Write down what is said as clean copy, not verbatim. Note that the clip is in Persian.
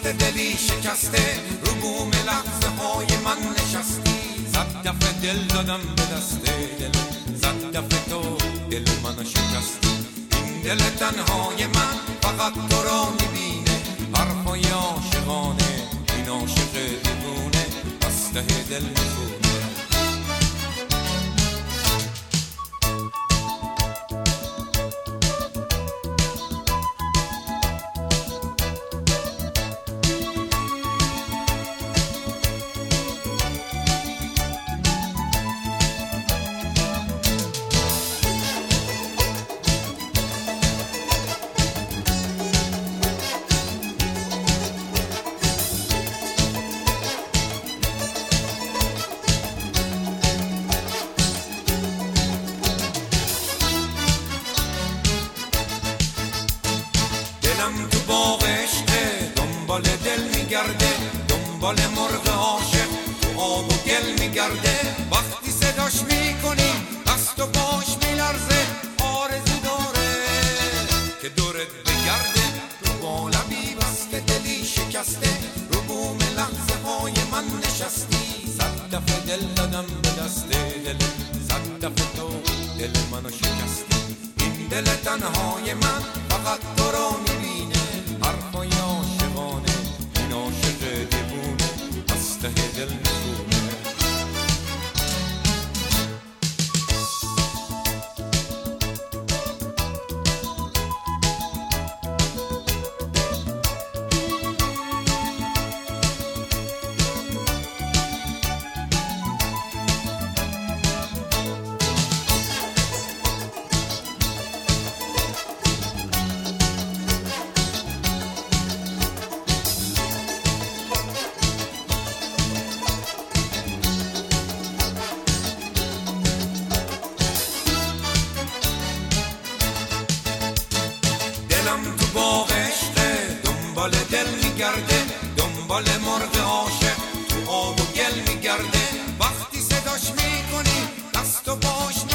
بسته دلی شکسته رو بوم لحظه های من نشستی. صد دفعه دل دادم به دست دل، صد دفعه تو دل منو شکستی. این دل تنهای من فقط تو را میبینه، حرفای عاشقانه این عاشق دیوونه از ته دل میخونه. دلم تو باغ عشقه دنبال دل میگرده، دنبال مرغ عاشق تو آب و گل میگرده. وقتی صداش میکنی دست و باش میلرزه، آرزو داره که دورت بگرده. تو با لبی بسته دلی شکسته رو بوم لحظه های من نشستی. صد دفعه دل دادم به دست دل، صد دفعه تو دل منو شکستی. این دل تنهای من فقط تو را میبینه، حرفای عاشقانه این عاشق دیوونه از ته دل میخونه. دلم تو باغ عشقه دنبال دل میگرده، دنبال مرغ عاشق تو آب و گل میگرده. وقتی صداش میکنی دست و باش